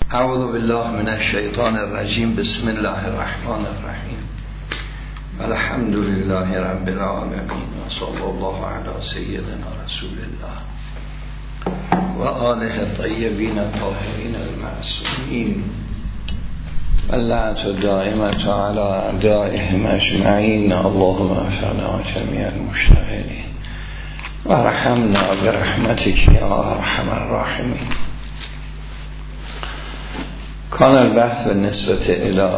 اعوذ بالله من الشیطان الرجیم. بسم الله الرحمن الرحیم. الحمد لله رب العالمین و صلی الله علی سیدنا رسول الله و آله الطیبین الطاهرین المعصومین و لعنت الدائمة علی اعدائهم اجمعین. اللهم اغفرنا جمیع المشتغلین و ارحمنا برحمتک یا ارحم الراحمین. کان البحث بالنسبة الى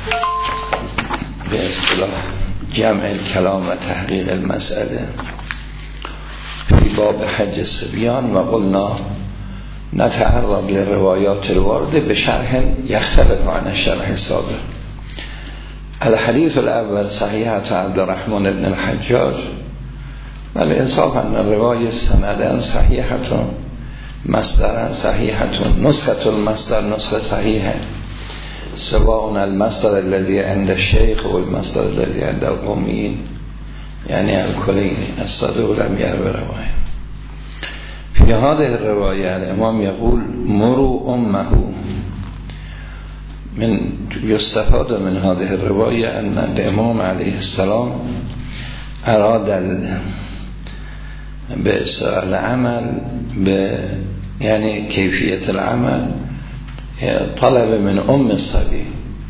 به اصطلاح جمع الکلام و تحقیق المسئله فی باب حج الصبیان و قلنا نتعرض لروایات الوارده به شرح یختلف عن الشرح السابق. الحدیث الاول صحیحة عبدالرحمن بن الحجاج و الانصاف ان الروایه سندن صحیحة مصدر صحیحة نسخة المصدر نسخه صحیحه سواء المصدر الذي عند الشيخ و المصدر الذي عند القوميين يعني الكلين الصدوق لم يرو روایه. في هذه الرواية الامام يقول مروا امه. من يستفاد من هذه الرواية ان الامام عليه السلام اراد العمل يعني كيفية العمل طلب من ام الصبي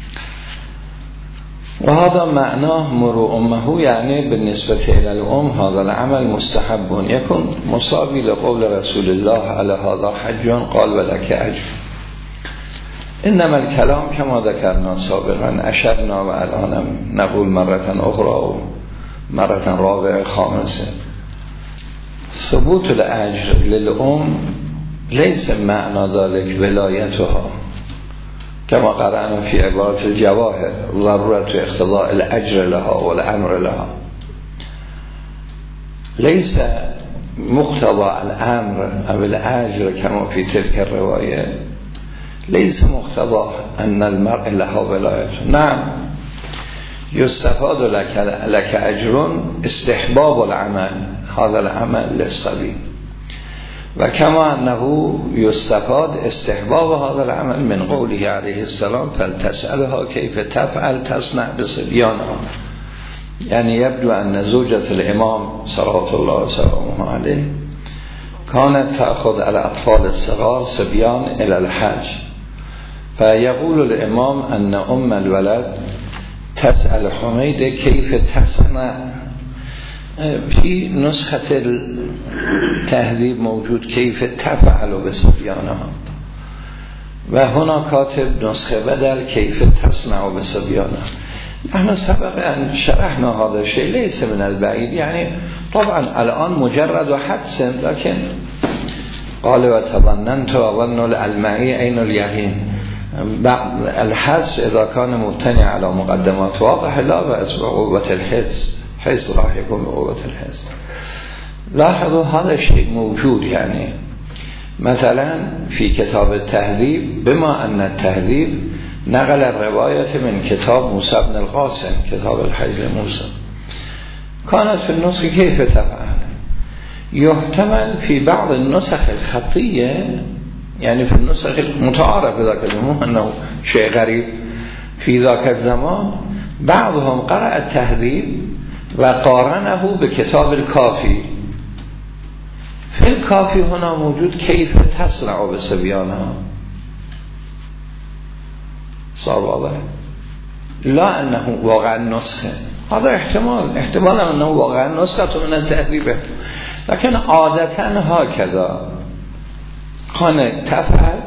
وهذا معناه مروا امه، يعني بالنسبة الى الام هذا العمل مستحب يكون مصابي لقول رسول الله على هذا حج قال ولك اجر. انما الكلام كما ذكرنا سابقا اشرنا و الان نقول مرة اخرى و مرة رابعه خامسه. ثبوت الاجر للام ليس معنى ذلك ولايتها كما قرأنا في عبارة الجواهر ضرورة اقتضاء الأجر لها والأمر لها. ليس مقتضى الأمر أو الأجر كما في تلك الرواية، ليس مقتضى أن المرء لها ولايته. نعم يستفاد لك أجر استحباب العمل، هذا العمل للصبي، وكما أنه يستفاد استحباب هذا العمل من قوله عليه السلام فلتسألها كيف تفعل تصنع بصبيانها. يعني يبدو أن زوجة الإمام صلوات الله وسلامه عليه كانت تأخذ على الأطفال الصغار صبيان إلى الحج، فيقول الإمام أن أم الولد تسأل حميد كيف تصنع. في نسخة التهذيب موجود كيف تفعل بصبيانها، وهنا كاتب نسخة بدل كيف تصنع بصبيانها. نحن سبق أن شرحنا هذا الشيء ليس من البعيد، يعني طبعا الآن مجرد حدس، لكن قال وتظننت وظن العلمعي عين اليقين. الحدس إذا كان مبتني على مقدمات واضح لا بأس بقوة الحدس، حيث راح يكون بقوة الحدس. لاحظوا هذا الشيء موجود، يعني مثلا في كتاب التهذيب بما أن التهذيب نقل الرواية من كتاب موسى بن القاسم كتاب الحج موسى، كانت في النسخ كيف تفعل. يحتمل في بعض النسخ الخطية، يعني في النسخ المتعارف ذاك الزمان أنه شيء غريب في ذاك الزمان، بعضهم قرأ التهذيب وقارنه بكتاب الكافي. في الكافي هنا موجود كيف تصنع بصبيانها، صار واضح؟ لا أنه واقعا نسخة، هذا احتمال أنه واقعا نسخة من التهذيب، لكن عادة هكذا كان تفعل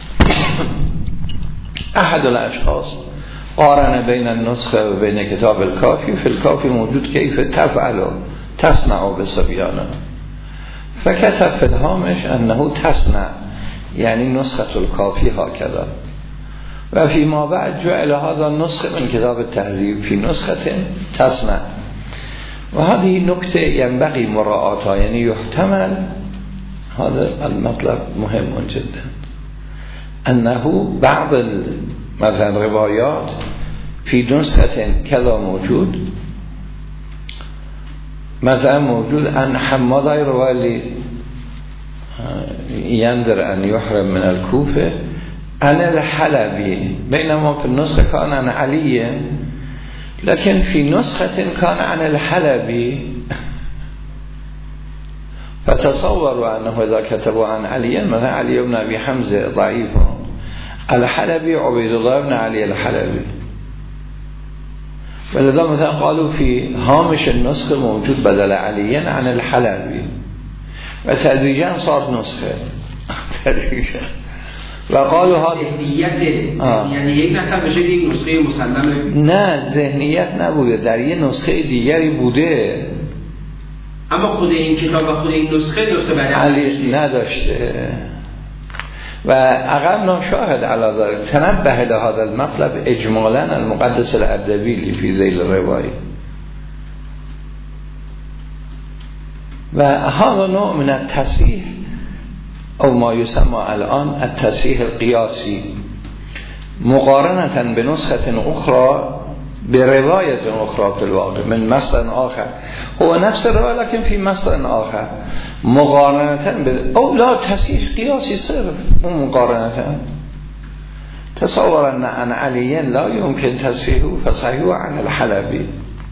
أحد الأشخاص قارن بين النسخة وبين كتاب الكافي. في الكافي موجود كيف تفعل تصنع بصبيانها، فكتب في الهامش أنه تصنع، يعني نسخة الكافي هكذا. وفيما بعد جعل هذا النسخة من كتاب التهذيب في نسخة تصنع. وهذه نكتة ينبغي مراعاتها، يعني يحتمل هذا المطلب مهم جدا أنه بعض مثلا روايات في نسخة كذا موجود، مثلا موجود أن حماد روالي ينذر أن يحرم من الكوفة عن الحلبي بينما في النسخة كان عن علي لكن في نسخة كان عن الحلبي فتصوروا أنه إذا كتبوا عن علي مثلا علي بن أبي حمزة ضعيف الحلبي عبيد الله بن علي الحلبي ولذا مثلا قالوا في هامش النسخة موجود بدل علي عن الحلبي وتدريجا صار نسخة تدريجا وقالوا هذا یعنی یک نفر بشه یک نسخه مسلمه نه ذهنیت نبوده در یه نسخه دیگری بوده اما خود این کتاب و خود این نسخه بدل علی نداشته و عقبنا شاهد علی ذلك تنبه لهذا المطلب اجمالا المقدس الاردبیلی فی ذیل الروایه و هذا نوع من التصحیح او ما يسمى الان التصحیح القیاسی مقارنة بنسخة اخرى برواية أخرى في الواقع من مصدر آخر هو نفس الرواية لكن في مصدر آخر مقارنة أو لا تصحيح قياسي صرف مقارنة تصور أن عن علي لا يمكن تصحيحه فصحيحه عن الحلبي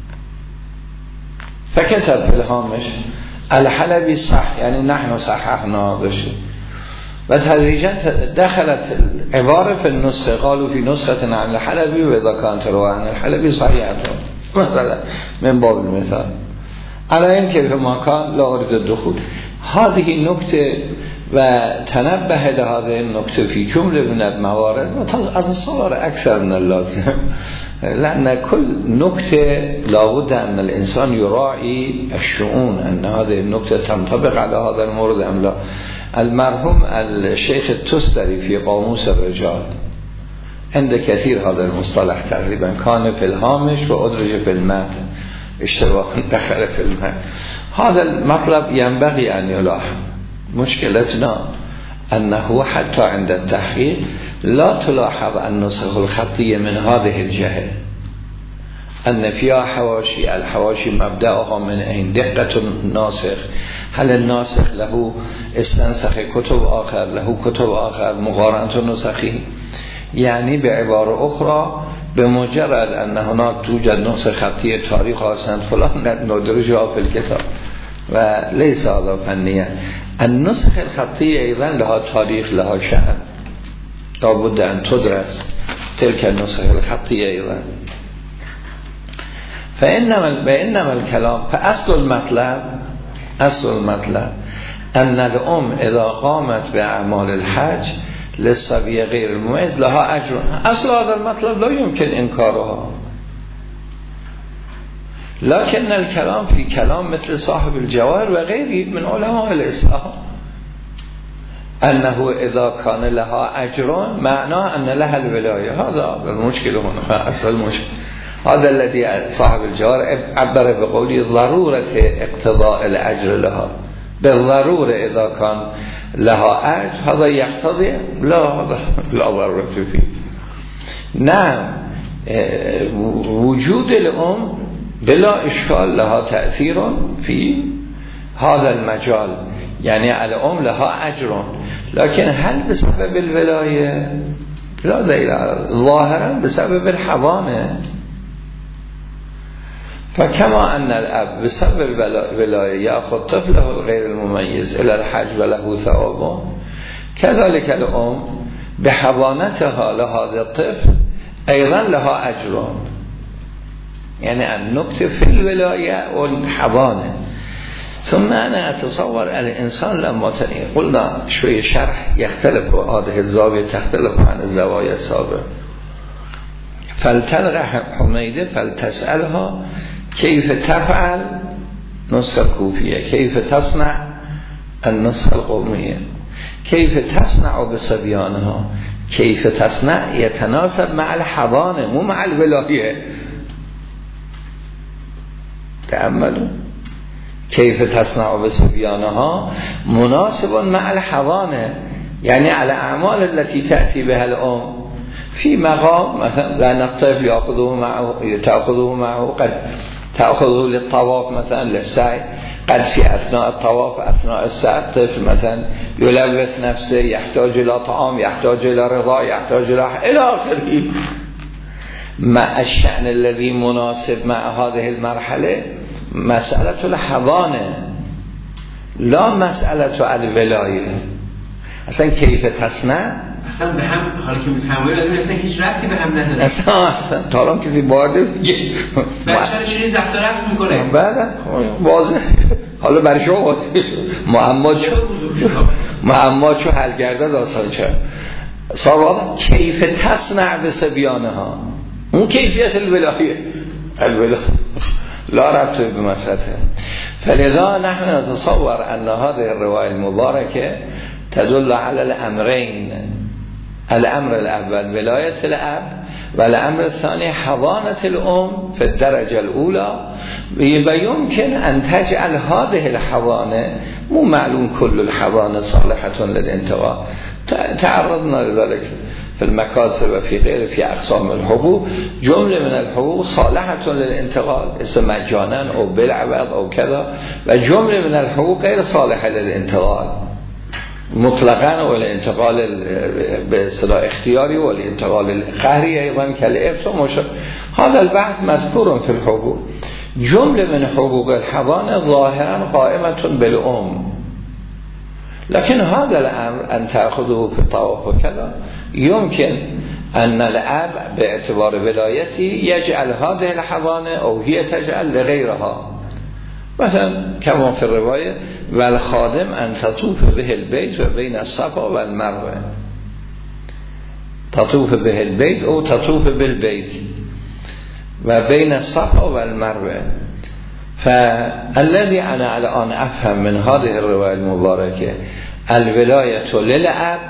فكتب في الهامش الحلبي صح يعني نحن صححنا هذا الشيء وتدريجا دخلت العبارة في النسخة قالوا في نسخة عن الحلبي وإذا كانت رواه عن الحلبي صحيحة مثلا من باب المثال على إن كيف ما كان لا أريد الدخول هذه النكتة وتنبه لهذه النكتة في جملة من الموارد وتصور أكثر من اللازم لأن كل نكتة لابد أن الإنسان يراعي الشؤون أن هذه النكتة تنطبق على هذا المورد أم لا. المرحوم الشيخ التستري في قاموس الرجال عند كثير هذا المصطلح تقريبا كان في الهامش وأدرج في المتن اشتباه دخل في المتن هذا المطلب ينبغي أن يلاحظ مشكلتنا أنه حتى عند التحقيق لا تلاحظ النسخ الخطية من هذه الجهة أن فيها حواشي الحواشي مبدأها من أين دقة الناسخ هل الناسخ له استنسخ كتب آخر له كتب آخر مقارنة النسخي يعني بعبارة أخرى بمجرد أن هناك توجد نسخ خطية تاريخ حسن فلان ندرجها في الكتاب وليس هذا فنيا النسخ الخطية أيضا لها تاريخ لها شأن لابد أن تدرس تلك النسخ الخطية أيضا فإنما الكلام فأصل المطلب أن الأم إذا قامت بأعمال الحج للصبي غير المميز لها أجر أصل هذا المطلب لا يمكن إنكارها لكن الكلام في كلام مثل صاحب الجواهر وغيره من علماء الإسلام أنه إذا كان لها أجر معناه أن لها الولاية هذا المشكل هنا أصل المشكل هذا الذي صاحب الجوار عبر بقوله ضرورة اقتضاء الأجر لها بالضرورة إذا كان لها أجر هذا يقتضي لا ضرورة فيه نعم وجود الأم بلا إشكال لها تأثير في هذا المجال يعني الأم لها أجر لكن هل بسبب الولاية لا دليل ظاهرا بسبب الحضانة فكما أن الأب بسبب الولاية يأخذ طفله الغير المميز إلى الحج وله ثوابه كذلك الأم بحضانتها لهذا الطفل أيضا لها أجر يعني النكتة في الولاية والحضانة ثم أنا أتصور الإنسان لما قلنا شوية شرح يختلف وهذه الزاوية تختلف عن الزوايا السابقة فلتلغى حميدة فلتسألها كيف تفعل نسخة الكوفية كيف تصنع النسخة القومية كيف تصنع بصبيانها كيف تصنع يتناسب مع الحضانة مو مع الولاية تأملوا كيف تصنع بصبيانها مناسب مع الحضانة يعني على الأعمال التي تأتي بها الأم في مقام مثلا لأن الطفل تأخذه معه قد تأخذه للطواف مثلا للسعي قد في اثناء الطواف اثناء السعی طفل مثلا یلوث نفسه، یحتاج الى طعام، یحتاج الى رضا، یحتاج الى آخره مع الشأن الذي مناسب مع هذه المرحله مسألة الحضانه لا مسألة الولایه. اصلا کیف تصنع اصلا به هم حالا که میفهمید اصلا هیچ ربطی به هم نداره. اصلا تا الان کسی وارد بچه رو چجوری ضبط و ربط میکنه؟ بعد واضح حالا برای شما واضح معما چو حل کرده داستان چه سوال کیف تصنع به سبیانه ها، اون کیفیت الولایه لا ربط به مسئله. فلذا نحن نتصور ان هذه الرواية المباركة تدل على الامرين، الامر الاول ولایة الاب والامر الثاني حضانة الام في الدرجة الاولى، ويمكن ان تجعل هذه الحضانة مو معلوم كل الحضانة صالحة للانتقال، تعرضنا لذلك في المكاسب وفي غيره في اقسام الحقوق، جمله من الحقوق صالحة للانتقال اسم مجانا او بالعوض او كذا، و جمله من الحقوق غير صالحة للانتقال مطلقا، والانتقال به اصطلاح اختیاری والانتقال القهری ايضا كالارث ومشابه. هذا البحث مذكور في الحقوق. جمله من حقوق الحضانه ظاهرا قائمة بالام، لكن هذا الامر ان تأخذه في الطواف وكذا يمكن ان الاب باعتبار ولایتی يجعل هذه الحضانه او هي تجعل لغيرها، مثلا كما في الرواية والخادم ان تطوف به البيت و بين الصفا والمروه، تطوف به البيت او تطوف بالبيت و بين الصفا والمروه. فالذي انا الان افهم من هذه الرواية المباركة الولاية للأب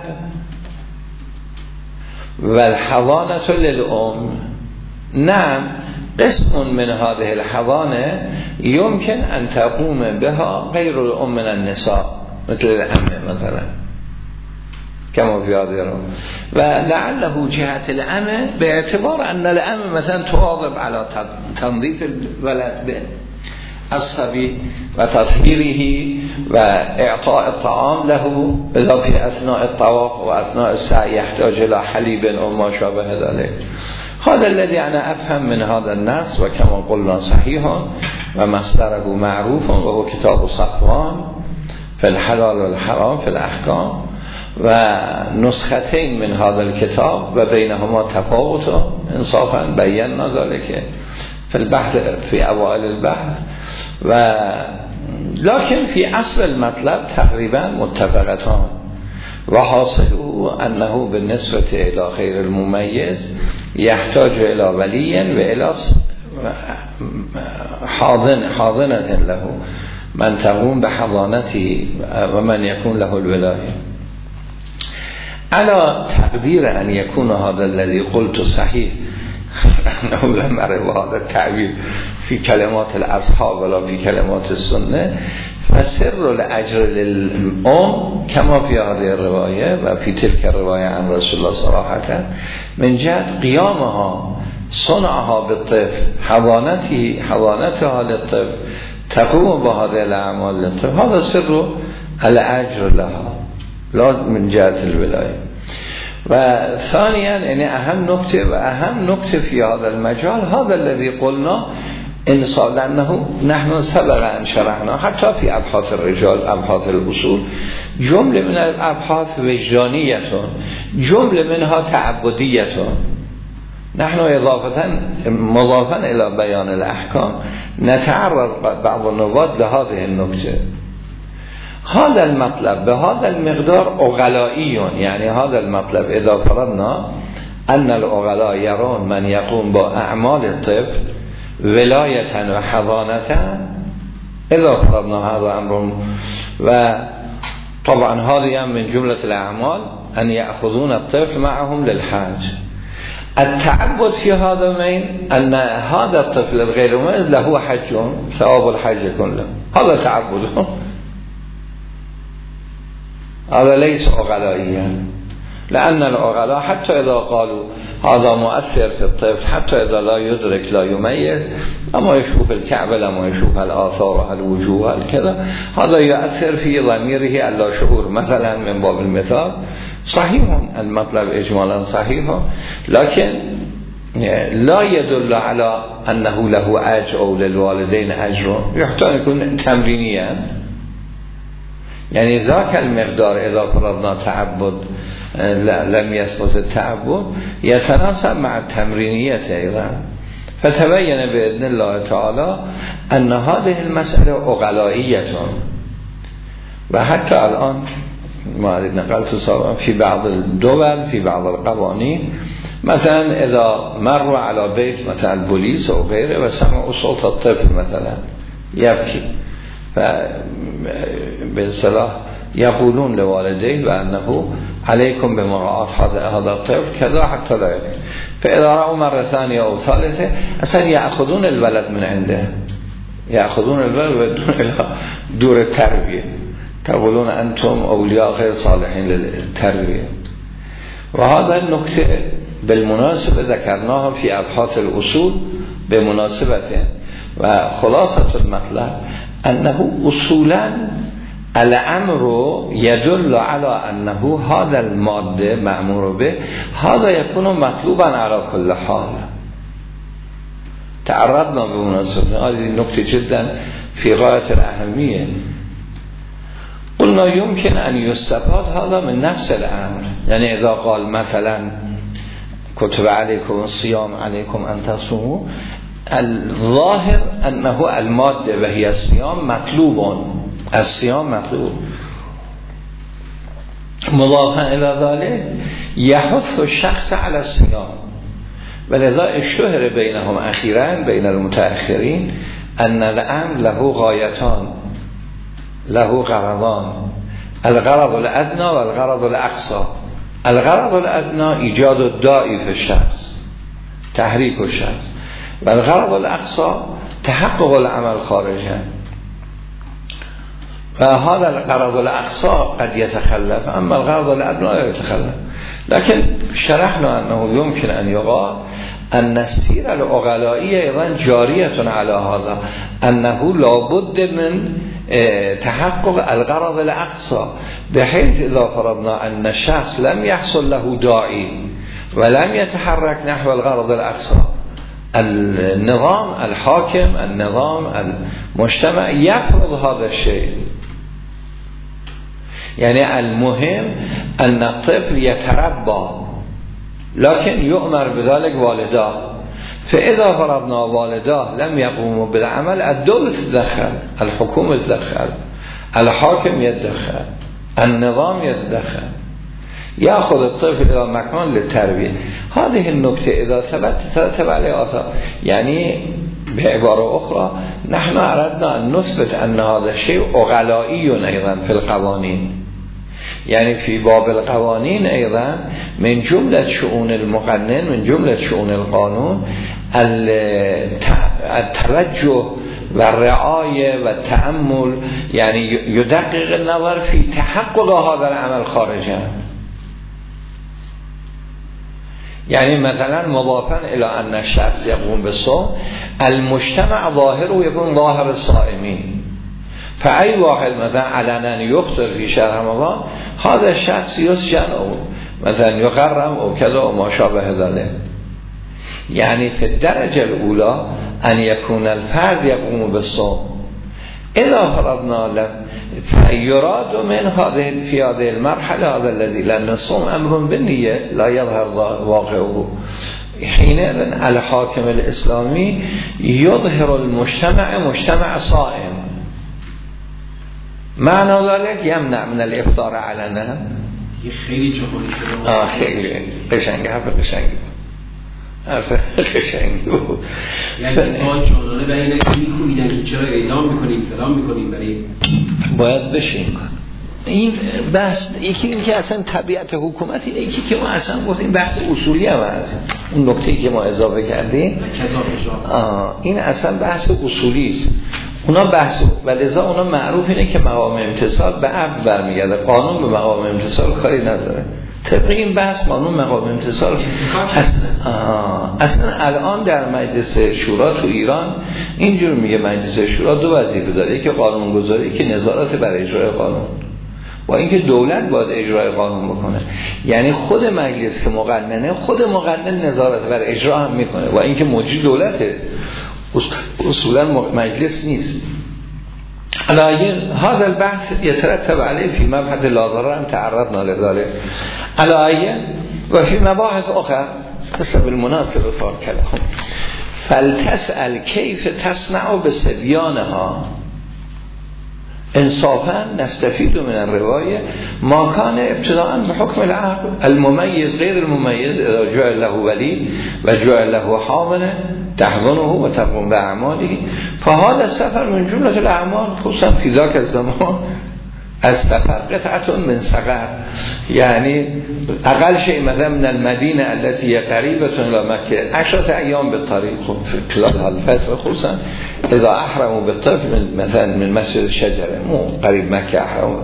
والحضانة للأم. نعم قسم من هذه الحضانة يمكن أن تقوم بها غير الأم من النساء مثل الأم مثلا كما في هذه الرواية، ولعله جهة الأم باعتبار أن الأم مثلا تواظب على تنظيف الولد به الصبي و تطهيره و اعطاء الطعام له، اذا في اثناء الطواف و اثناء السعي يحتاج الى حليب او ما شابه ذلك. هذا الذي انا افهم من هذا النص، وكما قلنا صحيح ومصدره معروف وهو كتاب صفوان في الحلال والحرام في الاحكام، و نسختين من هذا الكتاب و بينهما تفاوت انصافا بينا ذلك في البحث في اوائل البحث، و لكن في اصل المطلب تقریبا متفقتان، و حاصله انه بالنسبه الى غیر الممیز يحتاج الى ولي و الى حاضنة له من تقوم بحضانته و من يكون له الولاية. على تقدير ان يكون هذا الذي قلت صحيح انه هذا التعبير في كلمات الاصحاب ولا في كلمات السنه، فسر الاجر للام كما في هذه الروايه و في تلك الروايه عن رسول الله صراحه من جهه قيامها صنعها بالطفل حضانتها للطفل تقوم بهذه الاعمال للطفل، هذا سر الاجر لها لا من جهه الولايه. و ثانيا يعني اهم نکته في هذا المجال هذا الذي قلنا انصاف، لانه نحن سبق ان شرحنا حتى في ابحاث الرجال ابحاث الاصول جمله من الابحاث وجدانیه، جمله منها تعبدیه. نحن مضافا الى بيان الاحكام نتعرض بعض النواد لهذه النکته. هذا المطلب بهذا المقدار عقلائي، يعني هذا المطلب اذا فرضنا ان العقلاء يرون من يقوم باعمال الطفل ولاية و حضانة، اذا فرضنا هذا امر، و طبعا هذه من جملة الاعمال ان يأخذون الطفل معهم للحج. التعبد في هذا مين ان هذا الطفل الغير مميز له حج ثواب الحج كله، هذا تعبده، هذا ليس عقلائيا. لأن العقلاء حتى اذا قالوا هذا مؤثر في الطفل حتى اذا لا يدرك لا يميز اما يشوف الكعب لما يشوف الآثار الوجوه الكذا هذا يؤثر في ضميره اللاشعور مثلا من باب المثال. صحيح المطلب اجمالا صحيح لكن لا يدل على انه له اجر او للوالدين اجر، يحتمل يكون تمرينيا، يعني ذاك المقدار اذا فرضنا تعبد لم يثبت التعبد يتناسب مع التمرينية ايضا. فتبين باذن الله تعالى ان هذه المسألة عقلائية. و حتى الان ما نقلت سابقا في بعض الدول في بعض القوانين مثلا اذا مروا على بيت مثلا البوليس او غيره و سمعوا صوت الطفل مثلا يبكي باصطلاح يقولون لوالديه بانه عليكم بمراعاة هذا الطفل كذا حتى لا يبكي. فاذا رأوا مرة ثانية او ثالثة اصلا يأخذون الولد من عنده، يأخذون الولد بدون الى دور التربية، تقولون انتم اولیاء غیر صالحین للتربیه. و هذا النکته بالمناسبه ذکرناها في ابحاث الاصول بمناسبته. و خلاصة المطلب انه اصولا الامر يدل على انه هذا الماده مأمور به هذا يكون مطلوبا على كل حال. تعرضنا بمناسبه هذه نکته جدا في غاية الاهمیه. قلنا يمكن أن يستفاد هذا من نفس الأمر، يعني إذا قال مثلا كتب عليكم الصيام عليكم أن تصوموا، الظاهر أنه المادة وهي الصيام مطلوب، الصيام مطلوب. مضافا إلى ذلك يحث الشخص على الصيام. ولذا اشتهر بينهم أخيرا بين المتأخرين أن الأمر له غايتان له غرضان، الغرض الأدنى والغرض الأقصى. الغرض الأدنى إيجاد الداعي في الشخص، تحريك الشخص، والغرض الأقصى تحقق العمل خارجا. فهذا الغرض الأقصى قد يتخلف أما الغرض الأدنى لا يتخلف. لكن شرحنا أنه يمكن أن يقال أن السيرة العقلائية أيضا جارية على هذا، أنه لابد من تحقق الغرض الأقصى، بحيث إذا فرضنا أن الشخص لم يحصل له داعي ولم يتحرك نحو الغرض الأقصى، النظام الحاكم النظام المجتمع يفرض هذا الشيء. يعني المهم أن الطفل يتربى لكن يؤمر بذلك والداه. فإذا فرضنا والداه لم يقوموا بالعمل الدولة تدخل، الحكومة تدخل، الحاكم يتدخل، النظام يتدخل، يأخذ الطفل إلى مكان للتربية. هذه النكتة إذا ثبت ترتب عليه آثار. يعني بعبارة أخرى نحن أردنا أن نثبت أن هذا الشيء عقلائي أيضا في القوانين، يعني في باب القوانين أيضا من جملة شؤون المقنن من جملة شؤون القانون التوجه والرعاية والتأمل، يعني يدقق النظر في تحقق هذا العمل خارجا. يعني مثلا مضافا إلى أن الشخص يقوم بالصوم المجتمع ظاهره يكون ظاهر الصائمين، فأي واحد مثلا علنا يفطر في شهر رمضان هذا الشخص يسجن أو مثلا يغرم أو كذا وما شابه ذلك. يعني في الدرجة الأولى أن يكون الفرد يقوم بالصوم. إذا فرضنا له فيراد من هذه في هذه المرحلة هذا الذي، لأن الصوم أمر بالنية لا يظهر واقعه، حينئذ الحاكم الإسلامي يظهر المجتمع مجتمع صائم. معنى ذلك يمنع من الافطار علنا. خیلی جمهوری شده. خیلی قشنگه، حرف قشنگی بود. یعنی با جانانه به اینه که می‌کوبیدن که چرا اعدام می‌کنید فلان می‌کنید، ولی باید بشین. این بحث یکی این که اصلا طبیعت حکومتی، یکی که ما اصلا گفتیم بحث اصولی هم هست. اون نکته‌ای که ما اضافه کردیم این اصلا بحث اصولی است. اونا بحث ولذا اونا معروف اینه که مقام امتصال به عبد برمیگرده، قانون به مقام امتصال کاری نداره، طبق این بحث قانون مقام امتصال اصلا الان در مجلس شورا تو ایران اینجور میگه مجلس شورا دو وظیفه داره، یکی قانون گذاری که نظارت بر اجرای قانون، و اینکه دولت باید اجرای قانون بکنه. یعنی خود مجلس که مقننه، خود مقنن نظارت بر اجرا هم میکنه، و اینکه مجری دولته، اصولا مجلس نیست. علایه هذا البحث يترتب عليه في مبحث لا ضرر تعرضنا لذلك علایه و فی مباحث اخرى تصل بالمناسب صار كلام فلتسأل كيف تصنع بصبيانها انصافا نستفيد من الرواية ما كان ابتداء بحكم العقل المميز غير المميز اذا جعل له ولي وجعل له حاضنه تحضنه وتقوم بأعماله فهذا السفر من جملة الأعمال خصوصا في ذاك الزمان السفر قطعة من سقر، يعني أقل شيء مثلا من المدينة التي قريبة إلى مكة 10 أيام بالطريق في خلال الفترة، خصوصا إذا أحرموا بالطريق مثلا من مسجد الشجرة مو قريب مكة أحرموا،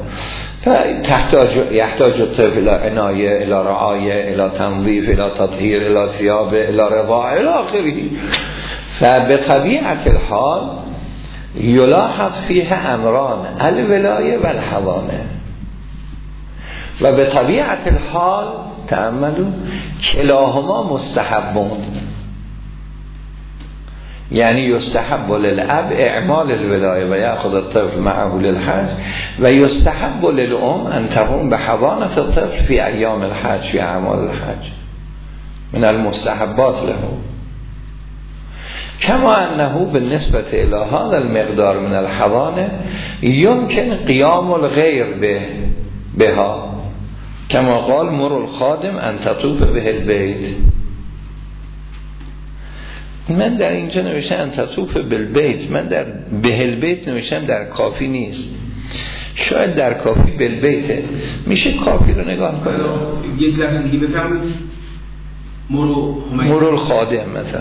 يحتاج الطفل إلى عناية، إلى رعاية، إلى تنظيف، إلى تطهير، إلى ثيابه، إلى رضاعة، إلى آخره. فبطبيعة الحال يلاحظ فيها أمران الولاية والحضانة، وبطبيعة الحال تأملوا كلاهما مستحبون، يعني يستحب للأب إعمال الولاية ويأخذ الطفل معه للحج، ويستحب للأم أن تقوم بحضانة الطفل في أيام الحج في أعمال الحج، من المستحبات له. كما أنه بالنسبة إلى هذا المقدار من الحضانة يمكن قيام الغير بها، كما قال مر الخادم أن تطوف به البيت. من در اینجا نوشتم ان تطوف بالبیت، من در به البیت نوشتم در کافی نیست، شاید در کافی بالبیته. میشه کافی رو نگاه کنید یک لفظ دیگه بفرمایید، مرو الخادم مثلا.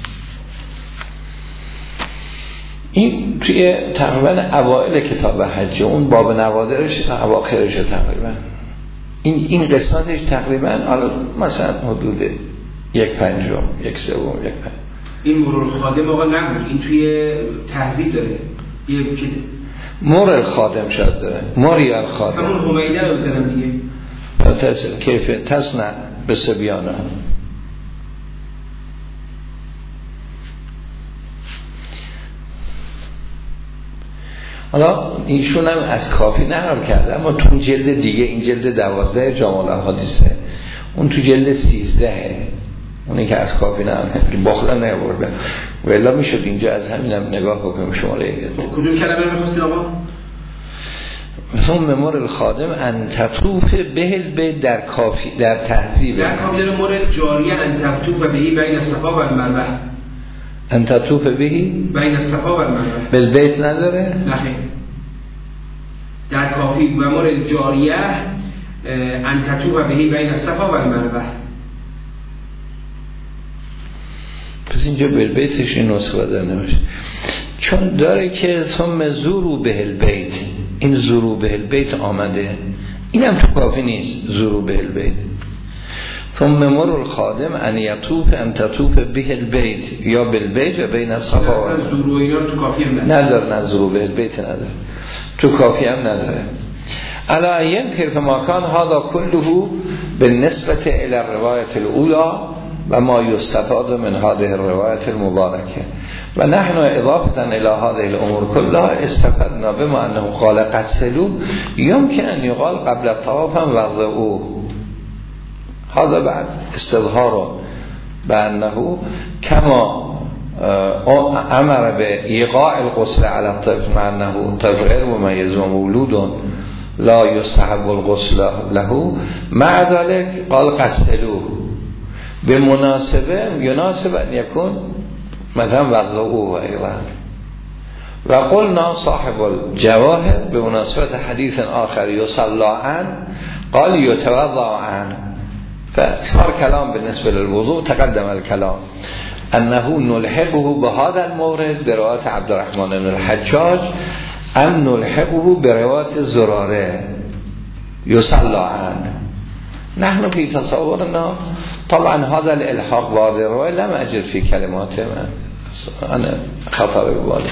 این توی تقریبا اوائل کتاب حج، اون باب نوادرش اواخرش تقریبا این قسمتش تقریبا مثلا حدود 1/5 1/3 1/5. این مرور خادم آقا نبود، این توی تهذیب داره یک مر خادم شد داره، مری الخادم همون حمیده رو بزنم دیگه کیف تصنع به صبیانه. حالا ایشون هم از کافی نقل کرده، اما تو جلد دیگه، این جلد 12 جامع الاحادیثه، اون تو جلد 13 اونی که از کافی نقل کرده باخلا نیاورده، و الا میشد اینجا از همینم نگاه بکنیم شماره ایه. کدوم کلمه می‌خواستید آقا؟ مثلا ممر الخادم ان تطوف به البیت در کافی، در تهذیب در کافی داره مورد جاریه ان تطوف بهی بین الصفا و المروه، ان تطوف بهی بین الصفا و المروه بالبیت نداره؟ نه در کافی و مورد جاریه ان تطوف بهی بین الصفا و المروه. پس اینجا بالبیتش این نسخه داره نمیشه، چون داره که ثم زورو به البیت، این زورو به البیت آمده، اینم تو کافی نیست. زورو به البیت ثم مر الخادم ان یطوف ان تطوف به البیت یا بالبیت و بین الصفا و زورو اینا تو کافی هم نداره، نه زورو به البیت نداره، تو کافی هم نداره. علایه کیف ما کان هذا كله بالنسبه الى الروایت الاولى و ما یستفاد من هذه الروایت المبارکه و نحن اضافه الى هذه الامور كلها استفدنا بما انه قال قسلوا يمكن ان يقال قبل الطواف وضعوا. هذا بعد استظهار بانه كما امر بايقاع الغسل على الطفل مع انه طفل غير مميز ومولود لا يستحب الغسل له، مع ذلك قال قسلوا به مناسبه يناسب ان يكون مثلا وضعوا ايضا. و قلنا صاحب الجواهر به مناسبت حدیث آخر يصلى عن قال يتوضع عن، فصار كلام بالنسبه للوضوء تقدم الكلام انه نلحقه بهذا المورد برواية عبد الرحمن بن الحجاج ام نلحقه برواية زراره يصلى عن، نحن في تصورنا طبعا هذا الالحاق بعض الرواية لم أجد في كلمات من أنا خطر الوالد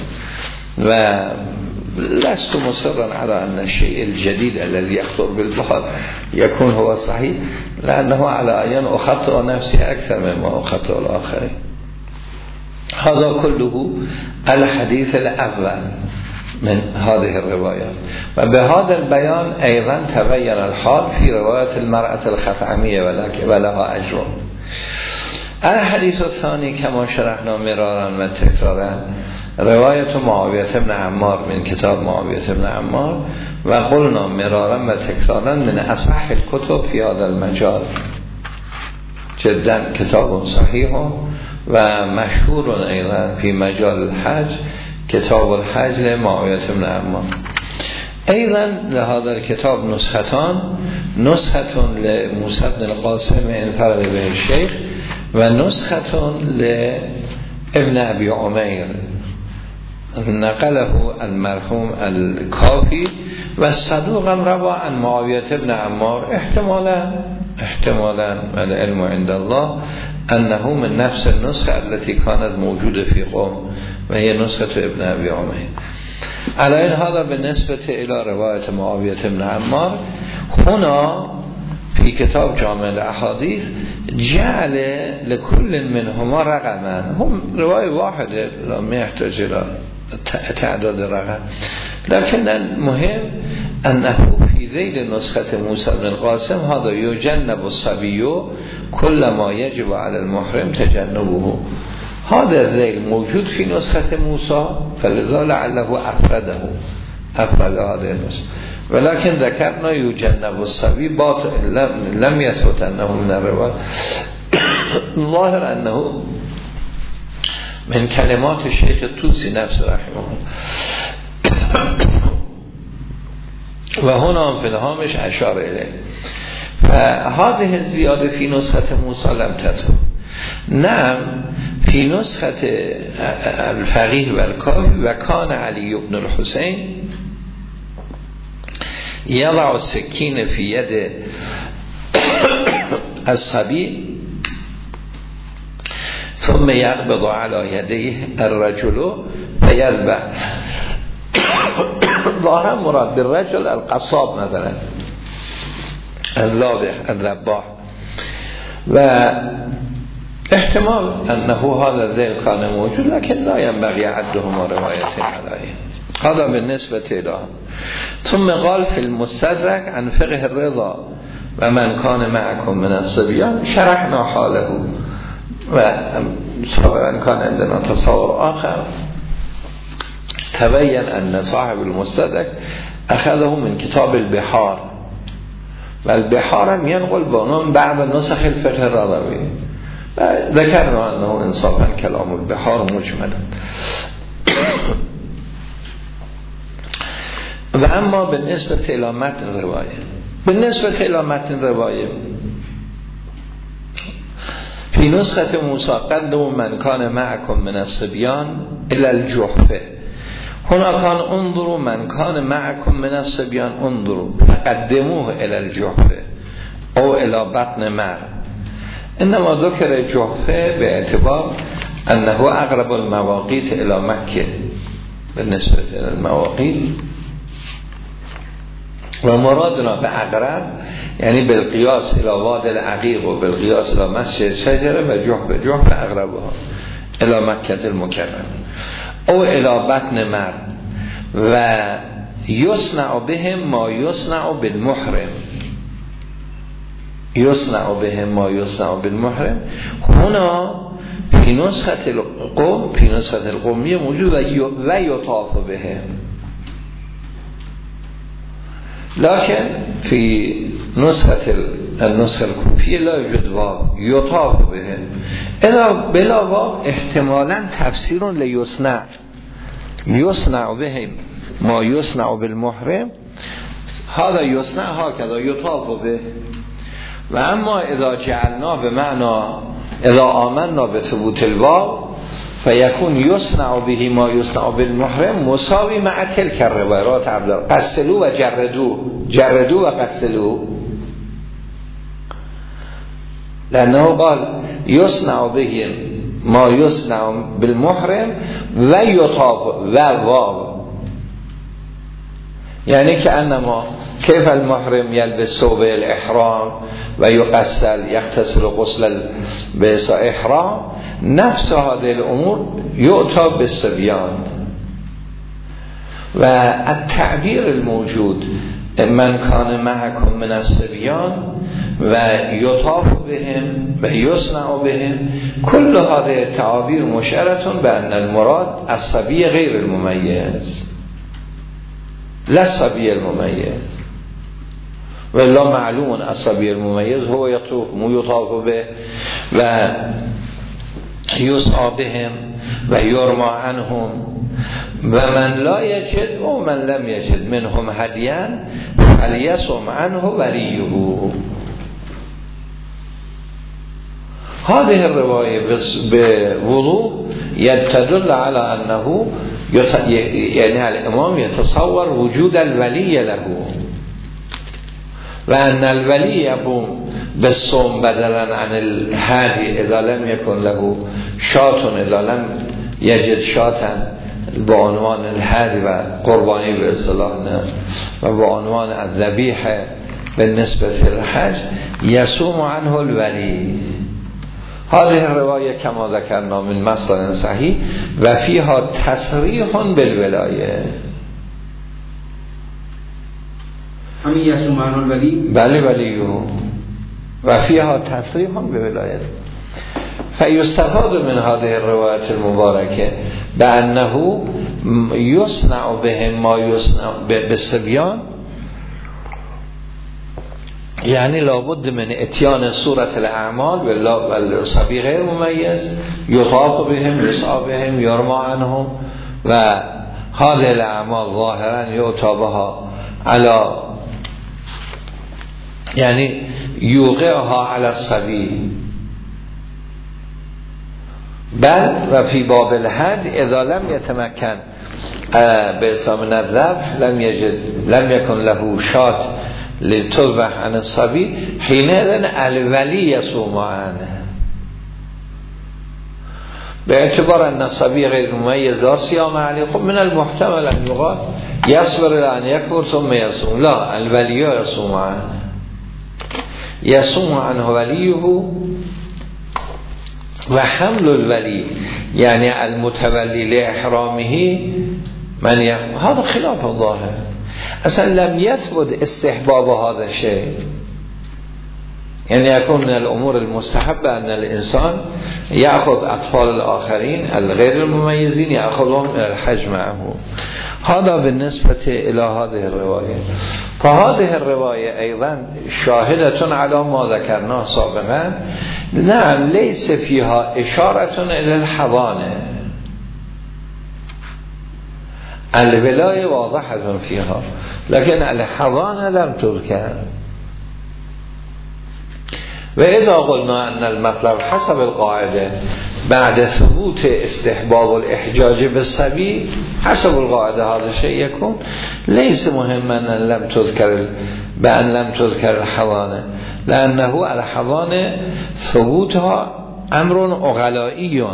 ولست مصرا على أن الشيء الجديد الذي يخطر بالبال يكون هو صحيح، لأنه على أيان أخطئ نفسي أكثر مما أخطئ الآخرين. هذا كله الحديث الأول من هذه الروايات. وبهذا البيان أيضا تبين الحال في رواية المرأة الخطعمية ولها أجر. الحديث الثاني كما شرحنا مرارا وتكرارا رواية معاوية بن عمار من كتاب معاوية بن عمار، وقلنا مرارا وتكرارا من أصح الكتب في هذا المجال جدا، كتاب صحيح ومشهور أيضا في مجال الحج، كتاب الحج لمعاوية بن عمار. أيضا لهذا الكتاب نسختان، نسخة لموسى بن القاسم انفرد به الشيخ، ونسخة لابن أبي عمير نقله المرحوم الكافي، والصدوق روى عن معاوية بن عمار احتمالا العلم عند الله أنه من نفس النسخة التي كانت موجودة في قوم وهي نسخة ابن أبي عمير. على هذا بالنسبة إلى رواية معاوية بن عمار. هنا في كتاب جامع الأحاديث جعل لكل منهما رقما، هم رواية واحدة لا يحتاج إلى تعداد رقم، لكن المهم أنه في ذيل نسخة موسى بن القاسم هذا يجنب الصبي كل ما يجب على المحرم تجنبه. هذا الذيل موجود في نسخة موسى، فلذا لعله أفرد هذه النسخة، ولكن ذكرنا يجنب الصبي باطل، لم يثبت أنه من الرواية. ظاهر أنه من كلمات الشيخ الطوسي نفسه رحمه الله. وهنا في الهامش أشار إليه. فهذه الزيادة في نسخة موسى لم تثبت. نعم في نسخة الفقيه والكافي وكان علي بن الحسين يضع السكين في يد الصبي ثم يقبض على يديه الرجل فيذبح. ظاهرا مراد بالرجل القصاب مثلا، الذباح، واحتمال أنه هذا الذيل كان موجود، لكن لا ينبغي عدهما رواية عليه. هذا بالنسبة له. ثم قال في المستدرك عن فقه الرضا ومن كان معكم من الصبيان، شرحنا حاله وسابقا كان عندنا تصور آخر، تبين أن صاحب المستدرك أخذه من كتاب البحار، والبحار هم ينقل بانون بعد نسخ الفقه الرضوي، ذكرنا أنه انصافا كلام البحار مجمل. وأما بالنسبة إلى متن الرواية، في نسخة موسى قدموا من كان معكم من الصبيان إلى الجحفة، هنا كان انظروا من كان معكم من الصبيان انظروا فقدموه إلى الجحفة أو إلى بطن مر. إنما ذكر الجحفة باعتبار أنه أقرب المواقيت إلى مكة بالنسبة إلى المواقيت، ومرادنا بأقرب يعني بالقياس إلى واد العقيق وبالقياس إلى مسجد شجرة، وجحفة أقربها إلى مكة المكرمة أو إلى بطن مر. ويصنع بهم ما يصنع بالمحرم، هنا في نسخة القومية موجود ويطاف بهم، لكن في النسخة الكوفية لا يوجد واو، يطاف بهم. إذا بلا واو احتمالا تفسير يصنع بهم ما يصنع بالمحرم، هذا يصنع هكذا يطاف به. وأما إذا جعلنا بمعنى إذا آمنا بثبوت الواو فيكون يصنع به ما يصنع بالمحرم مساوي مع تلك الروايات. قسلوا و جردوا و قسلوا، لأنه قال يصنع بهم ما يصنع بالمحرم و یطاف و واو، یعنی که انما کیف المحرم یلبس ثوب الاحرام و یغتسل غسل به احرام، نفس هذه الامور یؤتا بالصبیان. و التعبیر الموجود من کان معکم من الصبیان و یطاف بهم و یصنع بهم، کل هذه التعابیر مشعرة بأن المراد الصبی غیر الممیز لا الصبی الممیز، و الا معلوم الصبی الممیز هو یطاف به و یسعى بهم و یرمى عنهم و من لا یجد و من لم یجد منهم هدیا فلیصم عنه ولیه. هذه الرواية بوضوح يتدل على أنه يعني الإمام يتصور وجود الولي له، وأن الولي يقوم بالصوم بدلا عن الهدي إذا لم يكن له شاة، إذا لم يجد شاة بعنوان الهدي و قربانی به اصطلاح و بعنوان الذبیحه بالنسبة للحج يصوم عنه الولي. هذه الرواية كما ذكرنا من مصدر صحيح و فيها تصريح بالولاية. همین يصوم عنه الولي بله ولیه و فيها تصريح بالولاية. فيستفاد من هذه الرواية المباركة بأنه يصنع بهم ما يصنع بالصبيان، یعنی لابد من اتیان صورت الاعمال والصبی غیر ممیز، یطاف بهم یسعى بهم یرمى عنهم و هذه الاعمال ظاهرا یؤتی بها علی یعنی یوقعها علی الصبی. بل و فی باب الحد اذا لم یتمکن به اسلام الذبح لم یکن له شات لتذبح عن الصبي حينئذ الولي يصوم عنه، باعتبار ان الصبي غير مميز لا صيام عليه. خب من المحتمل ان يقال يصبر ان يكبر ثم يصوم، لا الولي يصوم عنه، يصوم عنه وليه. و حمل الولي يعني المتولي لإحرامه من هذا خلاف الظاهر، اصلا لم يثبت استحباب هذا الشيء، يعني يكون من الامور المستحبه ان الانسان ياخذ اطفال الاخرين الغير المميزين ياخذهم الى الحج معه. هذا بالنسبه الى هذه الروايه. فهذه الروايه ايضا شاهده على ما ذكرناه سابقا. نعم ليس فيها اشاره الى الحضانه، الولاية واضحة فيها لكن الحضانة لم تذكر. وإذا قلنا أن المطلب حسب القاعدة بعد ثبوت استحباب الإحجاج بالصبي حسب القاعدة هذا الشيء يكون ليس مهما بأن لم تذكر الحضانة، لأنه الحضانة ثبوتها أمر عقلائي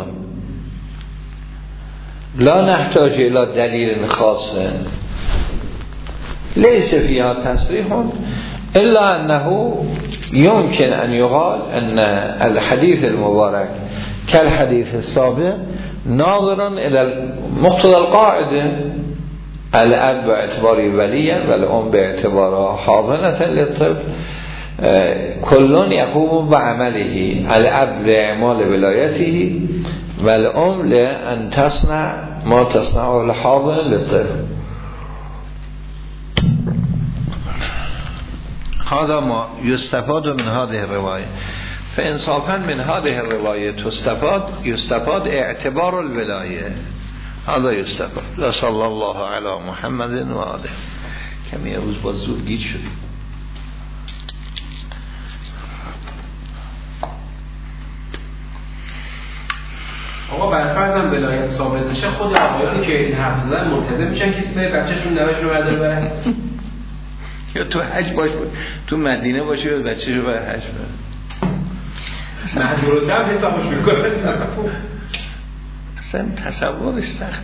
لا نحتاج إلى دليل خاص، ليس فيها تصريح إلا أنه يمكن أن يقال أن الحديث المبارك كالحديث السابق ناظر إلى مقتضى القاعدة، الأب باعتباره وليا والأم باعتبارها حاضنة للطفل، كل يقوم بعمله، الأب لإعمال ولايته والأم لأن تصنع ما تصنعه الحاضن للطفل. هذا ما يستفاد من هذه الرواية. فإنصافا من هذه الرواية يستفاد اعتبار الولاية، هذا يستفاد. صلى الله على محمد و آله. کمی روز باز زود گیج شدیم. آقا برفرضم ولایت ثابت بشه، خود آقایانی که این حرف زدن ملتزم میشن کسی به بچه‌شون نوه‌شون رو برداره بره؟ یا تو حج باشه، تو مدینه باشه و بچه‌شو بره حج بره. مجبورتم حسابش میکنه. اصلا تصورش سخته،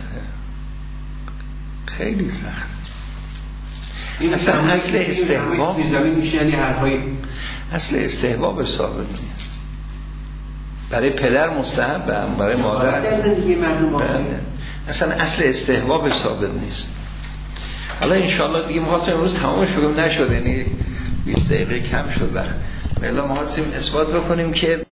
خیلی سخت. اصلا اصل استحباب میشه، یعنی حرفای اصل استحباب ثابت نیست. برای پدر مستحب، برای مادر اصلا اصل استحباب ثابت نیست. حالا انشاءالله دیگه ما امروز تمامش بگم نشد، یعنی 20 دقیقه کم شد وقت. ما خواستیم اثبات بکنیم که